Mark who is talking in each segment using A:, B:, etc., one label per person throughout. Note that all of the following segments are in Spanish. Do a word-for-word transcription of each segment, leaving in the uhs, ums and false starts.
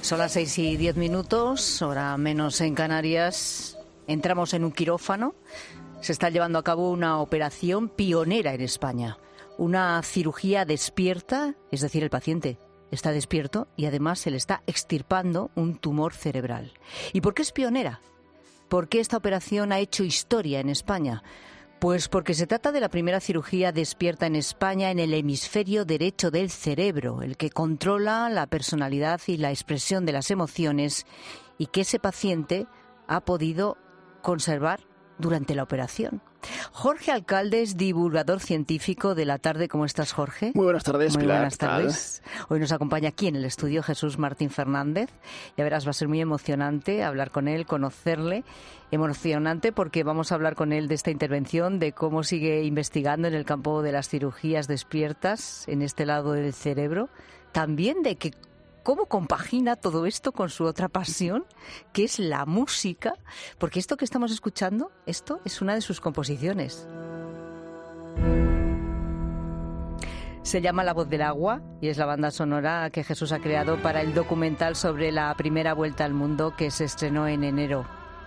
A: Son las seis y diez minutos, hora menos en Canarias. Entramos en un quirófano. Se está llevando a cabo una operación pionera en España. Una cirugía despierta, es decir, el paciente está despierto y además se le está extirpando un tumor cerebral. ¿Y por qué es pionera? ¿Por qué esta operación ha hecho historia en España? Pues porque se trata de la primera cirugía despierta en España en el hemisferio derecho del cerebro, el que controla la personalidad y la expresión de las emociones, y que ese paciente ha podido conservar durante la operación. Jorge Alcalde es divulgador científico de La Tarde. ¿Cómo estás, Jorge?
B: Muy buenas tardes,
A: Muy
B: Pilar.
A: buenas tardes. Hoy nos acompaña aquí en el estudio Jesús Martín Fernández. Ya verás, va a ser muy emocionante hablar con él, conocerle. Emocionante porque vamos a hablar con él de esta intervención, de cómo sigue investigando en el campo de las cirugías despiertas en este lado del cerebro. También de que cómo compagina todo esto con su otra pasión, que es la música, porque esto que estamos escuchando, esto es una de sus composiciones. Se llama La Voz del Agua y es la banda sonora que Jesús ha creado para el documental sobre la primera vuelta al mundo que se estrenó en enero.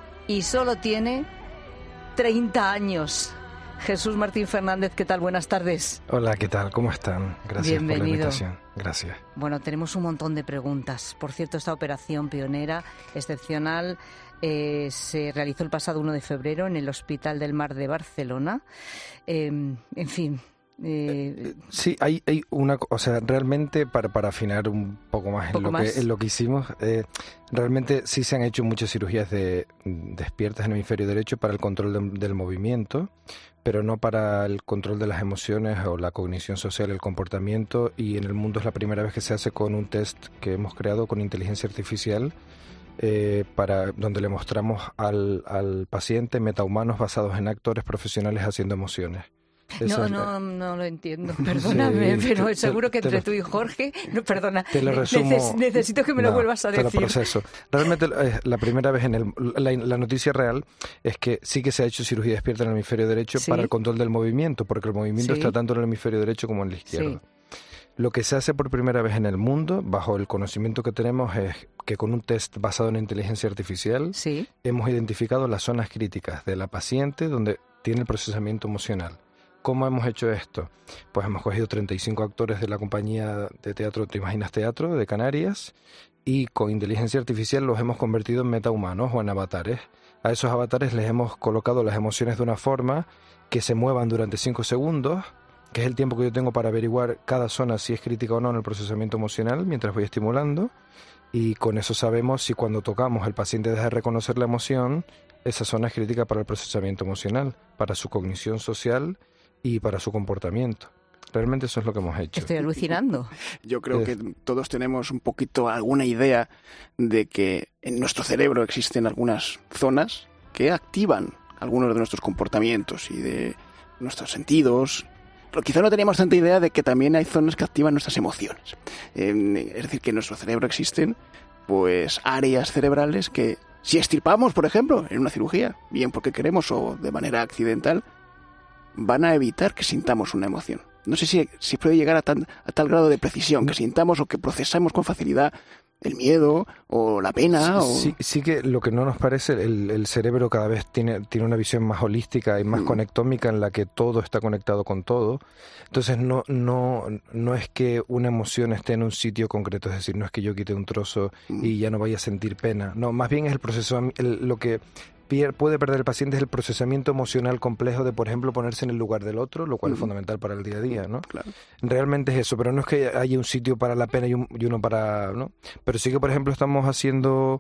A: Y solo tiene treinta años. Jesús Martín Fernández, ¿qué tal? Buenas tardes.
C: Hola, ¿qué tal? ¿Cómo están? Gracias
A: Bienvenido.
C: por la invitación. Gracias.
A: Bueno, tenemos un montón de preguntas. Por cierto, esta operación pionera, excepcional, eh, se realizó el pasado uno de febrero en el Hospital del Mar de Barcelona. Eh, en fin... Eh,
C: sí, hay, hay una, o sea, realmente para, para afinar un poco más en,
A: poco
C: lo,
A: más.
C: Que, en lo que hicimos, eh, realmente sí se han hecho muchas cirugías de despiertas en el hemisferio derecho para el control de, del movimiento, pero no para el control de las emociones o la cognición social, el comportamiento, y en el mundo es la primera vez que se hace con un test que hemos creado con inteligencia artificial, eh, para donde le mostramos al, al paciente metahumanos basados en actores profesionales haciendo emociones.
A: No, no, no lo entiendo, perdóname, sí, pero te, seguro que entre lo, tú y Jorge, no, perdona,
C: te lo resumo,
A: neces, necesito que me
C: no,
A: lo vuelvas a decir.
C: Te lo proceso. Realmente eh, la primera vez en el, la, la noticia real es que sí que se ha hecho cirugía despierta en el hemisferio derecho, ¿sí?, para el control del movimiento, porque el movimiento, ¿sí?, está tanto en el hemisferio derecho como en el izquierdo. Sí. Lo que se hace por primera vez en el mundo, bajo el conocimiento que tenemos, es que con un test basado en inteligencia artificial, ¿sí?, hemos identificado las zonas críticas de la paciente donde tiene el procesamiento emocional. ¿Cómo hemos hecho esto? Pues hemos cogido treinta y cinco actores de la compañía de teatro Te Imaginas Teatro de Canarias y con inteligencia artificial los hemos convertido en metahumanos o en avatares. A esos avatares les hemos colocado las emociones de una forma que se muevan durante cinco segundos, que es el tiempo que yo tengo para averiguar cada zona si es crítica o no en el procesamiento emocional mientras voy estimulando, y con eso sabemos si cuando tocamos el paciente deja de reconocer la emoción, esa zona es crítica para el procesamiento emocional, para su cognición social y para su comportamiento. Realmente eso es lo que hemos hecho.
A: Estoy alucinando.
B: Yo creo que todos tenemos un poquito alguna idea de que en nuestro cerebro existen algunas zonas que activan algunos de nuestros comportamientos y de nuestros sentidos. Pero quizá no teníamos tanta idea de que también hay zonas que activan nuestras emociones. Eh, es decir, que en nuestro cerebro existen pues áreas cerebrales que, si extirpamos, por ejemplo, en una cirugía, bien porque queremos o de manera accidental, van a evitar que sintamos una emoción. No sé si, si puede llegar a, tan, a tal grado de precisión, que sintamos o que procesamos con facilidad el miedo o la pena. O...
C: Sí, sí que lo que no nos parece, el, el cerebro cada vez tiene, tiene una visión más holística y más mm. conectómica, en la que todo está conectado con todo. Entonces no, no, no es que una emoción esté en un sitio concreto, es decir, no es que yo quite un trozo mm. y ya no vaya a sentir pena. No, más bien es el proceso, el, lo que puede perder el paciente es el procesamiento emocional complejo de, por ejemplo, ponerse en el lugar del otro, lo cual uh-huh. es fundamental para el día a día, ¿no? Claro. Realmente es eso, pero no es que haya un sitio para la pena y, un, y uno para, ¿no? Pero sí que, por ejemplo, estamos haciendo,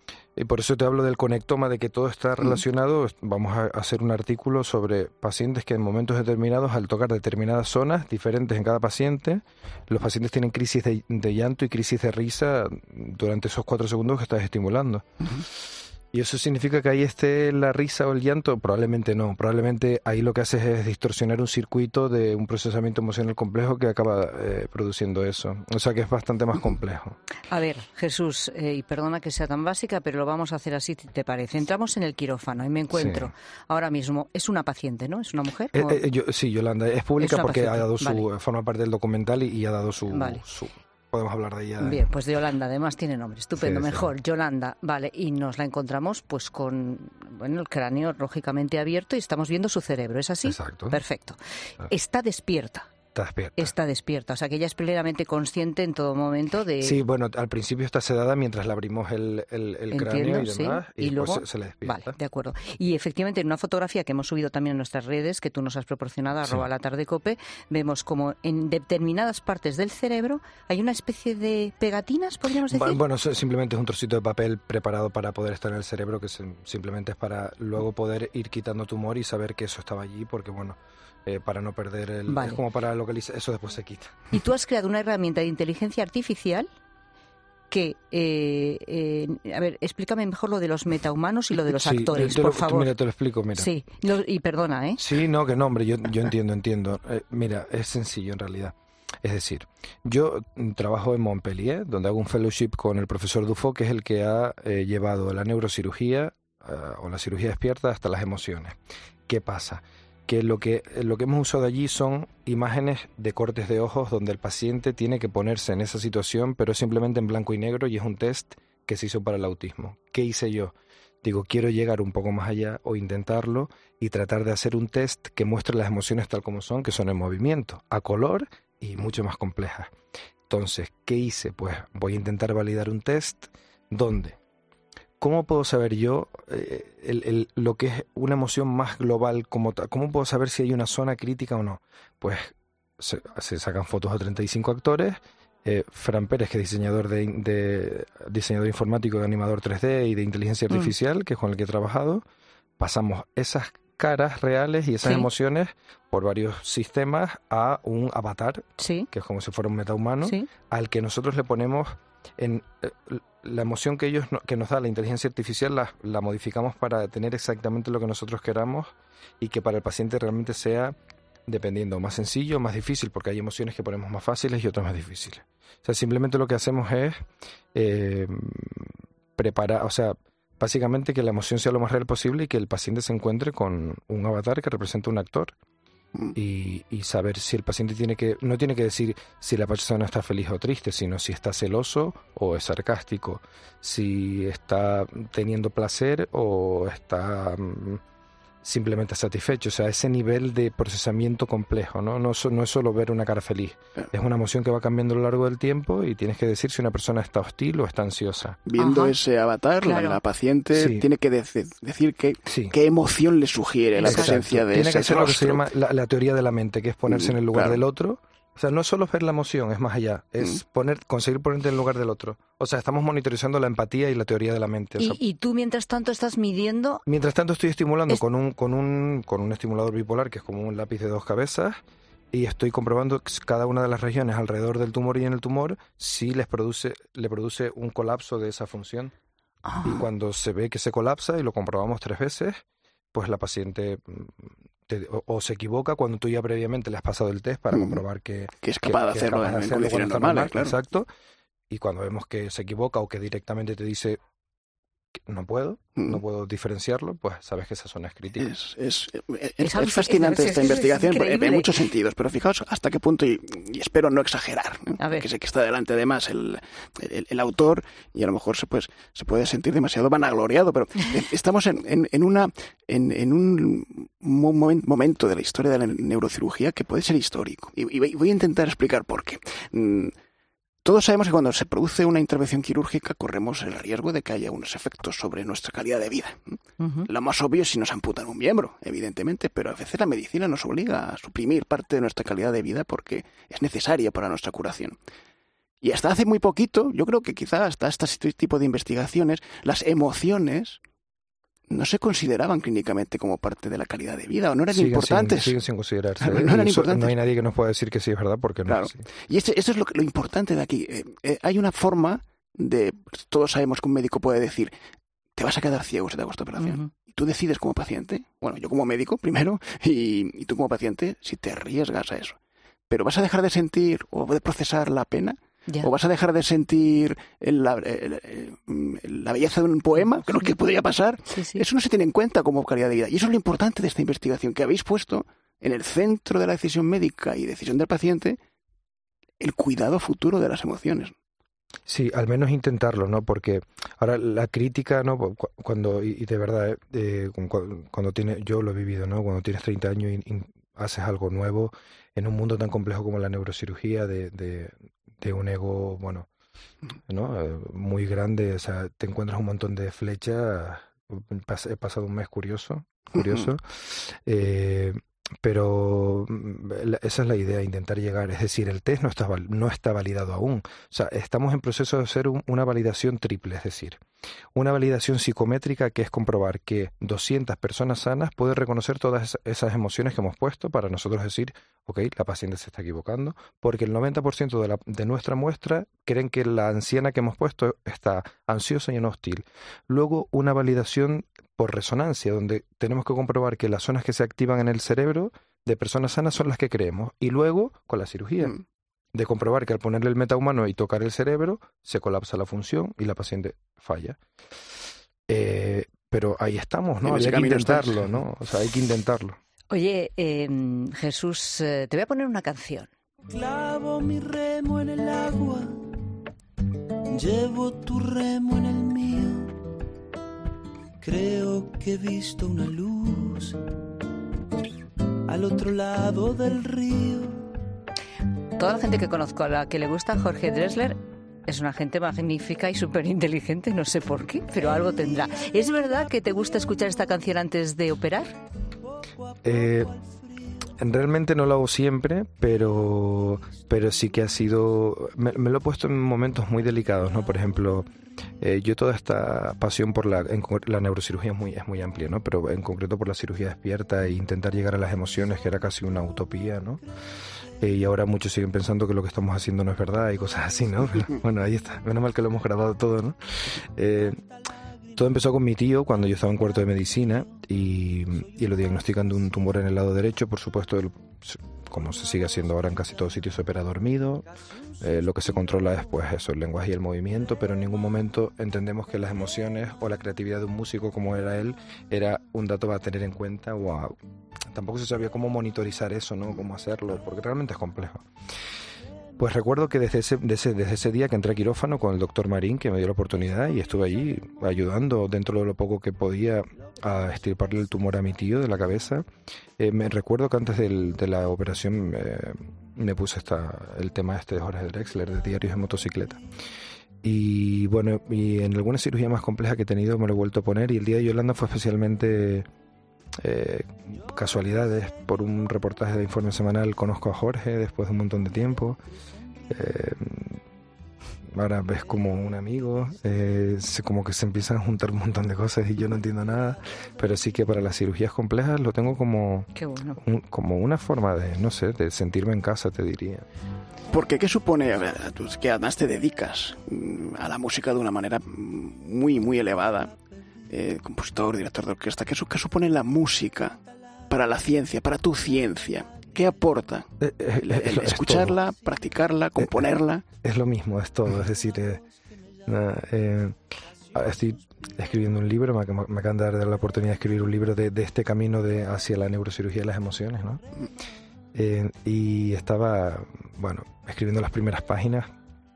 C: y por eso te hablo del conectoma, de que todo está relacionado. Uh-huh. Vamos a hacer un artículo sobre pacientes que en momentos determinados, al tocar determinadas zonas diferentes en cada paciente, los pacientes tienen crisis de, de llanto y crisis de risa durante esos cuatro segundos que estás estimulando. Uh-huh. ¿Y eso significa que ahí esté la risa o el llanto? Probablemente no. Probablemente ahí lo que haces es distorsionar un circuito de un procesamiento emocional complejo que acaba eh, produciendo eso. O sea que es bastante más complejo.
A: A ver, Jesús, eh, y perdona que sea tan básica, pero lo vamos a hacer así, si te parece. Entramos en el quirófano y me encuentro sí. ahora mismo. Es una paciente, ¿no? ¿Es una mujer?
C: Eh, eh, yo, sí, Yolanda. Es pública
A: es
C: porque
A: paciente.
C: ha dado su...
A: Vale.
C: Forma parte del documental y, y ha dado su...
A: Vale.
C: su podemos hablar de ella.
A: Bien, pues de Yolanda, además tiene nombre, estupendo,
C: Sí,
A: mejor,
C: sí.
A: Yolanda, vale, y nos la encontramos pues con, bueno, el cráneo lógicamente abierto y estamos viendo su cerebro, ¿es así?
C: Exacto.
A: Perfecto. Está despierta.
C: Está despierta.
A: Está despierta, o sea que ella es plenamente consciente en todo momento de...
C: Sí, bueno, al principio está sedada mientras le abrimos el, el, el cráneo y
A: sí,
C: demás, y,
A: y
C: después
A: luego
C: se, se le despierta.
A: Vale, de acuerdo. Y efectivamente en una fotografía que hemos subido también en nuestras redes, que tú nos has proporcionado,
C: Sí.
A: arroba la tarde cope, vemos como en determinadas partes del cerebro hay una especie de pegatinas, podríamos decir.
C: Bueno, eso simplemente es un trocito de papel preparado para poder estar en el cerebro, que se- simplemente es para luego poder ir quitando tumor y saber que eso estaba allí, porque bueno, eh, para no perder el...
A: Vale.
C: Es como para localizar, eso después se quita.
A: Y tú has creado una herramienta de inteligencia artificial que, eh, eh, a ver, explícame mejor lo de los metahumanos y lo de los
C: Sí,
A: actores,
C: te lo-
A: por favor.
C: Mira, te lo explico, mira.
A: Sí, lo- y perdona, ¿eh?
C: Sí, no, que no, hombre, yo, yo entiendo, entiendo. Eh, mira, es sencillo en realidad. Es decir, yo mm, trabajo en Montpellier, donde hago un fellowship con el profesor Dufault, que es el que ha eh, llevado la neurocirugía eh, o la cirugía despierta hasta las emociones. ¿Qué pasa? Que lo que lo que hemos usado allí son imágenes de cortes de ojos donde el paciente tiene que ponerse en esa situación, pero simplemente en blanco y negro, y es un test que se hizo para el autismo. ¿Qué hice yo? Digo, quiero llegar un poco más allá o intentarlo y tratar de hacer un test que muestre las emociones tal como son, que son en movimiento, a color y mucho más complejas. Entonces, ¿qué hice? Pues voy a intentar validar un test donde, ¿cómo puedo saber yo eh, el, el, lo que es una emoción más global como tal? ¿Cómo puedo saber si hay una zona crítica o no? Pues se, se sacan fotos a treinta y cinco actores. Eh, Fran Pérez, que es diseñador de, de diseñador informático, de animador tres D y de inteligencia artificial, mm. que es con el que he trabajado, pasamos esas caras reales y esas
A: sí.
C: emociones por varios sistemas a un avatar,
A: sí.
C: que es como si fuera un metahumano,
A: sí.
C: al que nosotros le ponemos en eh, la emoción que ellos no, que nos da la inteligencia artificial, la, la modificamos para tener exactamente lo que nosotros queramos y que para el paciente realmente sea, dependiendo, más sencillo o más difícil, porque hay emociones que ponemos más fáciles y otras más difíciles. O sea, simplemente lo que hacemos es eh, preparar, o sea, básicamente que la emoción sea lo más real posible y que el paciente se encuentre con un avatar que representa un actor y, y saber si el paciente tiene que, no tiene que decir si la persona está feliz o triste, sino si está celoso o es sarcástico, si está teniendo placer o está um, simplemente satisfecho. O sea, ese nivel de procesamiento complejo, ¿no? No, no es solo ver una cara feliz. Es una emoción que va cambiando a lo largo del tiempo y tienes que decir si una persona está hostil o está ansiosa.
B: Viendo
A: Ajá.
B: ese avatar,
A: Claro.
B: la, la paciente
C: Sí.
B: tiene que de- decir qué,
C: Sí.
B: qué emoción le sugiere la
A: Exacto.
B: presencia de
C: Tiene
B: ese
C: que ser lo que se
B: rostro.
C: llama la, la teoría de la mente, que es ponerse
B: Mm,
C: en el lugar
B: claro.
C: del otro. O sea, no es solo ver la emoción, es más allá. Es
B: Mm.
C: poner, conseguir ponerte en el lugar del otro. O sea, estamos monitorizando la empatía y la teoría de la mente. O sea,
A: Y, y tú, mientras tanto, estás midiendo...
C: mientras tanto estoy estimulando
A: Es-
C: con un, con un, con un estimulador bipolar, que es como un lápiz de dos cabezas, y estoy comprobando que cada una de las regiones alrededor del tumor y en el tumor si les produce, le produce un colapso de esa función.
A: Ah.
C: Y cuando se ve que se colapsa, y lo comprobamos tres veces, pues la paciente mm, te- o, o se equivoca cuando tú ya previamente le has pasado el test para
B: Mm.
C: comprobar que,
B: Que es capaz de
C: que es
B: hacerlo
C: capaz de
B: en
C: hacerlo
B: condiciones
C: cuando está
B: normales,
C: normal,
B: claro.
C: Exacto. Y cuando vemos que se equivoca o que directamente te dice que no puedo,
B: Mm.
C: no puedo diferenciarlo, pues sabes que esa zona es crítica.
B: Es, es, es,
A: Es
B: es
A: algo-
B: fascinante
A: es-
B: esta
A: es- es
B: investigación en- en
A: increíble.
B: muchos sentidos, pero fijaos hasta qué punto, y, y espero no exagerar, ¿no?
A: A ver.
B: que sé que está delante además el, el, el autor y a lo mejor se, pues, se puede sentir demasiado vanagloriado, pero estamos en, en, en, una, en, en un momen- momento de la historia de la neurocirugía que puede ser histórico y, y voy a intentar explicar por qué. Mm, Todos sabemos que cuando se produce una intervención quirúrgica corremos el riesgo de que haya unos efectos sobre nuestra calidad de vida.
A: Uh-huh.
B: Lo más obvio es si nos amputan un miembro, evidentemente, pero a veces la medicina nos obliga a suprimir parte de nuestra calidad de vida porque es necesaria para nuestra curación. Y hasta hace muy poquito, yo creo que quizá hasta este tipo de investigaciones, las emociones no se consideraban clínicamente como parte de la calidad de vida o no eran
C: siguen
B: importantes.
C: Sin, siguen sin considerarse.
B: Claro,
C: ¿eh?
B: no eran
C: Y eso,
B: importantes.
C: no hay nadie que nos pueda decir que sí es verdad porque no
B: Claro.
C: es así.
B: Y este, esto es lo, lo importante de aquí. Eh, eh, hay una forma de... Todos sabemos que un médico puede decir, te vas a quedar ciego si te hago esta operación.
A: Uh-huh.
B: Y tú decides como paciente, bueno, yo como médico primero, y, y tú como paciente, si te arriesgas a eso. Pero vas a dejar de sentir o de procesar la pena,
A: Ya.
B: o vas a dejar de sentir el- la, el- el- la belleza de un poema, que es lo que podría pasar.
A: Sí, sí.
B: Eso no se tiene en cuenta como calidad de vida. Y eso es lo importante de esta investigación, que habéis puesto en el centro de la decisión médica y decisión del paciente el cuidado futuro de las emociones.
C: Sí, al menos intentarlo, ¿no? Porque ahora la crítica, ¿no? Cuando, y de verdad, eh, cuando tiene, yo lo he vivido, ¿no? Cuando tienes treinta años y, y haces algo nuevo en un mundo tan complejo como la neurocirugía, de, de, de un ego, bueno, ¿no? Eh, muy grande, o sea, te encuentras un montón de flechas. He pasado un mes curioso, curioso. Uh-huh. eh, Pero esa es la idea, intentar llegar. Es decir, el test no está, no está validado aún. O sea, estamos en proceso de hacer un, una validación triple, es decir, una validación psicométrica, que es comprobar que doscientas personas sanas pueden reconocer todas esas emociones que hemos puesto para nosotros decir, ok, la paciente se está equivocando, porque el noventa por ciento de, la, de nuestra muestra creen que la anciana que hemos puesto está ansiosa y no hostil. Luego, una validación por resonancia, donde tenemos que comprobar que las zonas que se activan en el cerebro de personas sanas son las que creemos. Y luego, con la cirugía, mm. de comprobar que al ponerle el metahumano y tocar el cerebro, se colapsa la función y la paciente falla. Eh, pero ahí estamos, ¿no? Hay que intentarlo, estás. ¿no? O sea, hay que intentarlo.
A: Oye, eh, Jesús, eh, te voy a poner una canción.
D: Clavo mi remo en el agua, llevo tu remo en el mío. Creo que he visto una luz al otro lado del río.
A: Toda la gente que conozco a la que le gusta Jorge Drexler es una gente magnífica y súper inteligente, no sé por qué, pero algo tendrá. ¿Es verdad que te gusta escuchar esta canción antes de operar?
C: Eh, realmente no lo hago siempre, pero, pero sí que ha sido... Me, me lo he puesto en momentos muy delicados, ¿no? Por ejemplo... Eh, yo toda esta pasión por la, en, la neurocirugía es muy, es muy amplia, ¿no? Pero en concreto por la cirugía despierta e intentar llegar a las emociones, que era casi una utopía, ¿no? Eh, y ahora muchos siguen pensando que lo que estamos haciendo no es verdad y cosas así, ¿no? Pero, bueno, ahí está, menos mal que lo hemos grabado todo, ¿no? Eh, todo empezó con mi tío cuando yo estaba en cuarto de medicina y, y lo diagnostican de un tumor en el lado derecho. Por supuesto, el, como se sigue haciendo ahora en casi todos sitios, se opera dormido. Eh, lo que se controla es pues eso, el lenguaje y el movimiento, pero en ningún momento entendemos que las emociones o la creatividad de un músico como era él era un dato a tener en cuenta o a... tampoco se sabía cómo monitorizar eso, ¿no? Cómo hacerlo, porque realmente es complejo. Pues recuerdo que desde ese, desde, desde ese día que entré a quirófano con el doctor Marín, que me dio la oportunidad, y estuve allí ayudando dentro de lo poco que podía a extirparle el tumor a mi tío de la cabeza. Eh, me recuerdo que antes del, de la operación eh, me puse esta, el tema este de Jorge Drexler, de Diarios de Motocicleta. Y bueno, y en alguna cirugía más compleja que he tenido me lo he vuelto a poner, y el día de Yolanda fue especialmente... Eh, casualidades. Por un reportaje de Informe Semanal conozco a Jorge después de un montón de tiempo. Eh, ahora ves como un amigo, eh, se, como que se empiezan a juntar un montón de cosas y yo no entiendo nada, pero sí que para las cirugías complejas lo tengo como,
A: Qué bueno.
C: un, como una forma de, no sé, de sentirme en casa, te diría.
B: Porque ¿qué supone? Tú que además te dedicas a la música de una manera muy, muy elevada. Eh, compositor, director de orquesta, ¿qué, ¿qué supone la música para la ciencia, para tu ciencia? ¿Qué aporta?
C: Eh, eh,
B: el, el escucharla, practicarla, componerla.
C: Es, es lo mismo, es todo. Es decir, eh, nada, eh, estoy escribiendo un libro, me, me acaban de dar la oportunidad de escribir un libro de, de este camino de hacia la neurocirugía de las emociones, ¿no? Eh, y estaba, bueno, escribiendo las primeras páginas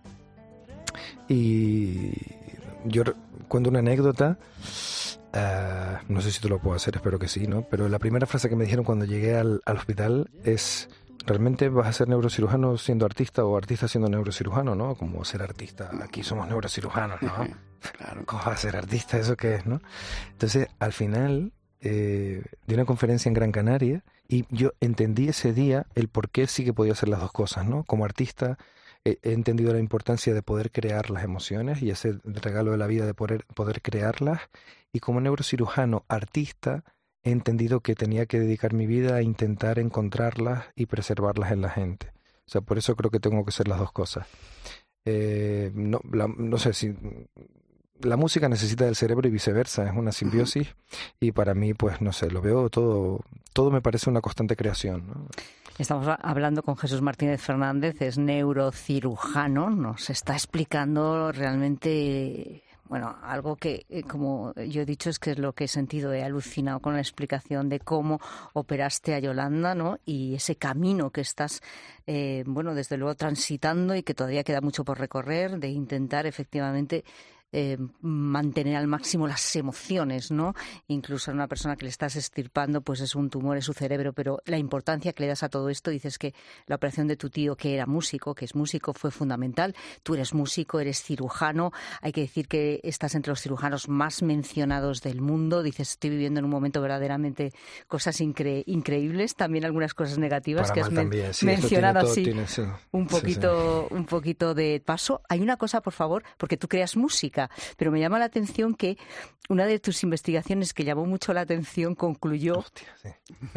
C: y yo cuento una anécdota. Uh, no sé si te lo puedo hacer, espero que sí, ¿no? Pero la primera frase que me dijeron cuando llegué al, al hospital es: ¿realmente vas a ser neurocirujano siendo artista o artista siendo neurocirujano, no? Como ser artista, aquí somos neurocirujanos, ¿no? Claro. ¿Cómo vas a ser artista? ¿Eso qué es, no? Entonces, al final, eh, di una conferencia en Gran Canaria y yo entendí ese día el por qué sí que podía hacer las dos cosas, ¿no? Como artista he entendido la importancia de poder crear las emociones y ese regalo de la vida de poder, poder crearlas, y como neurocirujano artista he entendido que tenía que dedicar mi vida a intentar encontrarlas y preservarlas en la gente. O sea, por eso creo que tengo que hacer las dos cosas. Eh, no, la, no sé si... La música necesita del cerebro y viceversa, es una simbiosis, y para mí, pues no sé, lo veo todo, todo me parece una constante creación, ¿no?
A: Estamos hablando con Jesús Martínez Fernández, es neurocirujano, nos está explicando realmente bueno, algo que, eh, como yo he dicho, es que es lo que he sentido, he alucinado con la explicación de cómo operaste a Yolanda, ¿no? Y ese camino que estás, eh, bueno, desde luego transitando y que todavía queda mucho por recorrer, de intentar efectivamente Eh, mantener al máximo las emociones, ¿no? Incluso a una persona que le estás extirpando, pues es un tumor en su cerebro, pero la importancia que le das a todo esto, dices que la operación de tu tío, que era músico, que es músico, fue fundamental. Tú eres músico, eres cirujano, hay que decir que estás entre los cirujanos más mencionados del mundo. Dices, estoy viviendo en un momento verdaderamente cosas incre- increíbles, también algunas cosas negativas
C: Para
A: que has men-
C: también, sí,
A: mencionado
C: todo,
A: así,
C: tiene, sí.
A: un poquito,
C: sí, sí.
A: un poquito de paso. Hay una cosa, por favor, porque tú creas música, pero me llama la atención que una de tus investigaciones que llamó mucho la atención concluyó
C: Hostia, sí.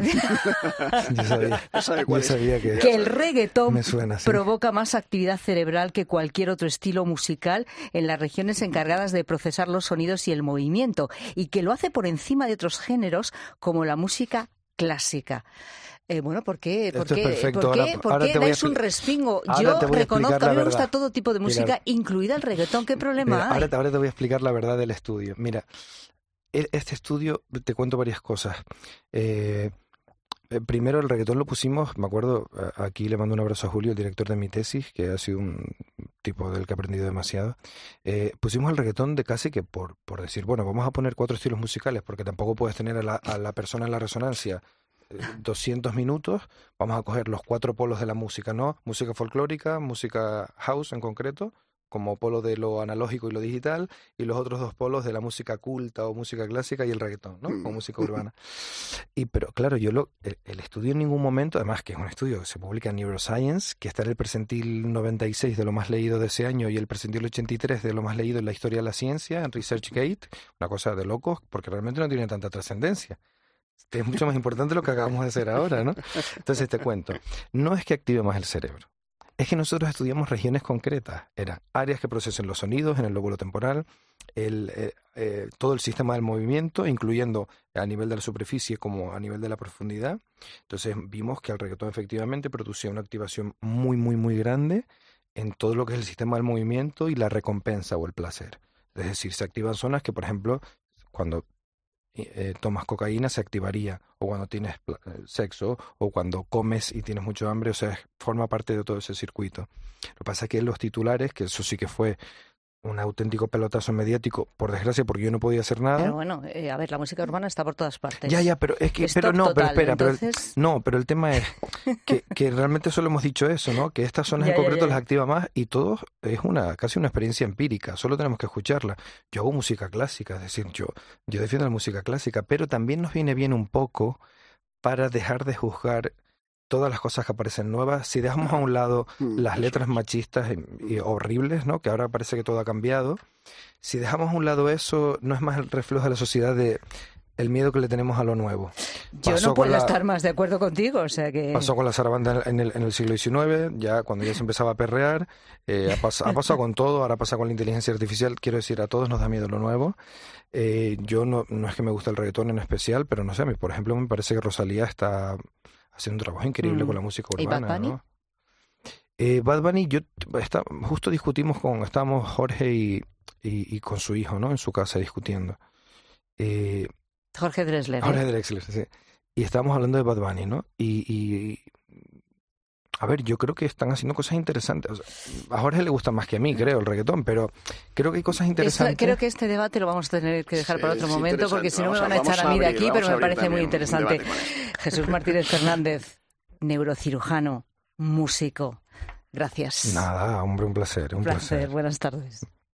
C: yo sabía, yo sabía que,
A: que el reggaetón
C: me suena, sí.
A: provoca más actividad cerebral que cualquier otro estilo musical en las regiones encargadas de procesar los sonidos y el movimiento, y que lo hace por encima de otros géneros como la música clásica. Eh, bueno, ¿por qué? ¿Por
C: Esto
A: qué,
C: es perfecto.
A: ¿por qué,
C: Ahora-
A: ¿por
C: ahora
A: qué
C: te voy a
A: dais un
C: expli-
A: respingo?
C: ahora
A: Yo
C: te voy a
A: reconozco,
C: explicar
A: a mí
C: la
A: me gusta
C: verdad.
A: todo tipo de música,
C: Mira,
A: incluida el reggaetón. ¿Qué problema
C: mira,
A: hay?
C: ahora, ahora te voy a explicar la verdad del estudio. Mira, e- este estudio, te cuento varias cosas. Eh, eh, primero, el reggaetón lo pusimos, me acuerdo, a- aquí le mando un abrazo a Julio, el director de mi tesis, que ha sido un tipo del que he aprendido demasiado. Eh, pusimos el reggaetón de casi que por, por decir, bueno, vamos a poner cuatro estilos musicales, porque tampoco puedes tener a la, a la persona en la resonancia doscientos minutos, vamos a coger los cuatro polos de la música, ¿no? Música folclórica, música house en concreto, como polo de lo analógico y lo digital, y los otros dos polos de la música culta o música clásica y el reggaetón, ¿no? O música urbana. Y pero claro, yo lo, el, el estudio en ningún momento, además que es un estudio que se publica en Neuroscience, que está en el percentil noventa y seis de lo más leído de ese año y el percentil ochenta y tres de lo más leído en la historia de la ciencia, en ResearchGate, una cosa de locos, porque realmente no tiene tanta trascendencia. Es mucho más importante lo que acabamos de hacer ahora, ¿no? Entonces te cuento, no es que active más el cerebro, es que nosotros estudiamos regiones concretas, eran áreas que procesen los sonidos en el lóbulo temporal, el, eh, eh, todo el sistema del movimiento, incluyendo a nivel de la superficie como a nivel de la profundidad. Entonces vimos que el reggaetón efectivamente producía una activación muy, muy, muy grande en todo lo que es el sistema del movimiento y la recompensa o el placer. Es decir, se activan zonas que, por ejemplo, cuando Eh, tomas cocaína se activaría, o cuando tienes sexo, o cuando comes y tienes mucho hambre, o sea, forma parte de todo ese circuito. Lo que pasa es que los titulares, que eso sí que fue un auténtico pelotazo mediático, por desgracia, porque yo no podía hacer nada.
A: Pero bueno, eh, a ver, la música urbana está por todas partes.
C: Ya, ya, pero es que,
A: Stop
C: pero no,
A: total,
C: pero espera,
A: entonces...
C: pero, no, pero el tema es que, que realmente solo hemos dicho eso, ¿no? Que estas zonas
A: Ya,
C: en
A: ya,
C: concreto
A: ya, ya.
C: las activa más y todo es una casi una experiencia empírica, solo tenemos que escucharla. Yo hago música clásica, es decir, yo, yo defiendo la música clásica, pero también nos viene bien un poco para dejar de juzgar todas las cosas que aparecen nuevas. Si dejamos a un lado las letras machistas y, y horribles, ¿no? Que ahora parece que todo ha cambiado. Si dejamos a un lado eso, no es más el reflejo de la sociedad de el miedo que le tenemos a lo nuevo.
A: Yo
C: Pasó
A: no
C: con
A: puedo
C: la-
A: estar más de acuerdo contigo, o sea que...
C: Pasó con la zarabanda en el, en el siglo diecinueve, ya cuando ya se empezaba a perrear, eh, ha, pas- ha pasado con todo, ahora pasa con la inteligencia artificial. Quiero decir, a todos nos da miedo lo nuevo. Eh, yo no, no es que me guste el reggaetón en especial, pero no sé, a mí, por ejemplo, me parece que Rosalía está haciendo un trabajo increíble
A: Mm.
C: con la música
A: ¿Y
C: urbana.
A: Bad Bunny?
C: ¿no? Eh, Bad Bunny, yo está, justo discutimos con, estábamos Jorge y, y, y con su hijo, ¿no? En su casa discutiendo. Eh,
A: Jorge Drexler. ¿eh?
C: Jorge Drexler, sí. Y estábamos hablando de Bad Bunny, ¿no? Y, y a ver, yo creo que están haciendo cosas interesantes. O sea, a Jorge le gusta más que a mí, creo, el reggaetón, pero creo que hay cosas
A: Esto-
C: interesantes.
A: creo que este debate lo vamos a tener que dejar
B: Sí,
A: para otro
B: es
A: momento, porque si no me
B: interesante.
A: van a
B: Vamos
A: echar
B: a-
A: a mí de
B: vamos a
A: aquí,
B: abrir-
A: pero me
B: vamos a abrir
A: parece muy
B: también un
A: interesante.
B: debate con eso.
A: Jesús Martínez Fernández, neurocirujano, músico. Gracias.
C: Nada, hombre, un placer, un,
A: Un placer.
C: placer.
A: Buenas tardes.